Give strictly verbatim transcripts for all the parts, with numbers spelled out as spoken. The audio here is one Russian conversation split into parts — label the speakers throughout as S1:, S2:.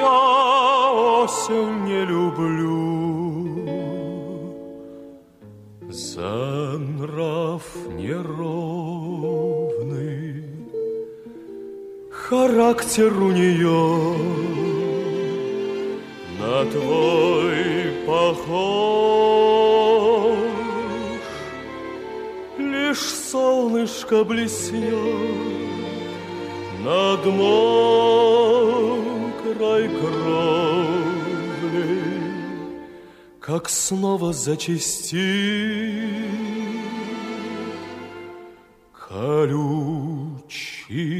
S1: осень не люблю за нрав неровный, характер у нее на твой похож. Лишь солнышко блеснет над мокрой кровлей, как снова зачастит колючий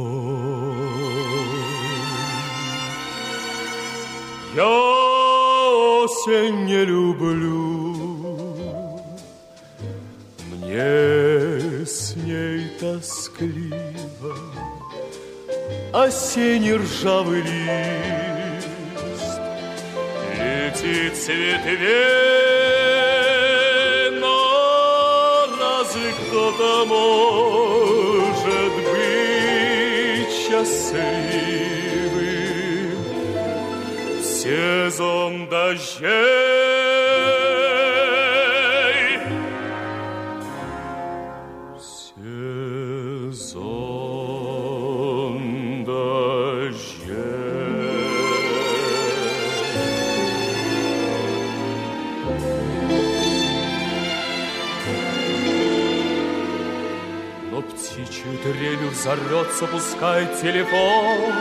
S1: дождь. Я осень не люблю, мне с ней тоскливо. Осенний ржавый лист летит с ветвей, но разве кто-то может быть счастливым в сезон дождей? Сезон птичью трелью взорвется, пускай телефон,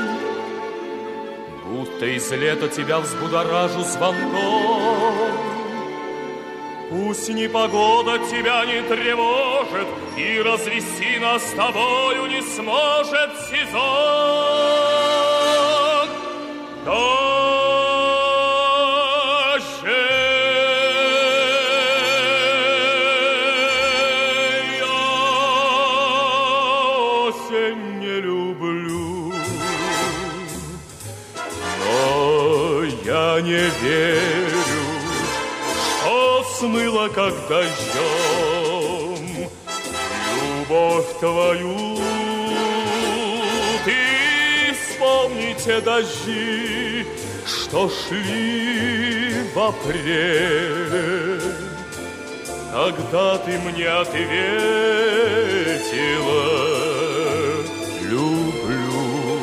S1: будто из лета тебя взбудоражу звонком. Пусть непогода тебя не тревожит, и развести нас с тобою не сможет сезон дождей. Не люблю, но я не верю, что смыло как дождем любовь твою. Ты вспомните дожди, что шли в апреле, когда ты мне ответила: люблю.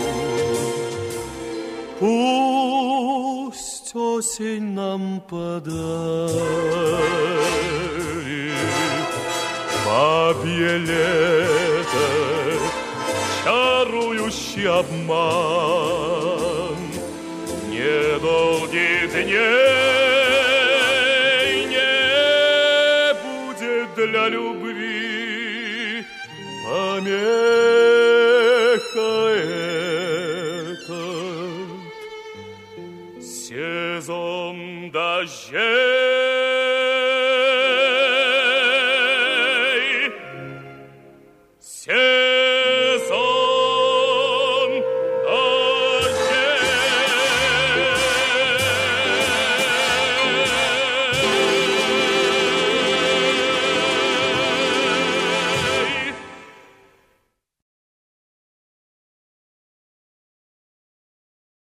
S1: Пусть осень нам подарит бабье лето, чарующий обман недолгих дней. Не будет для любви помеха этот сезон дождей.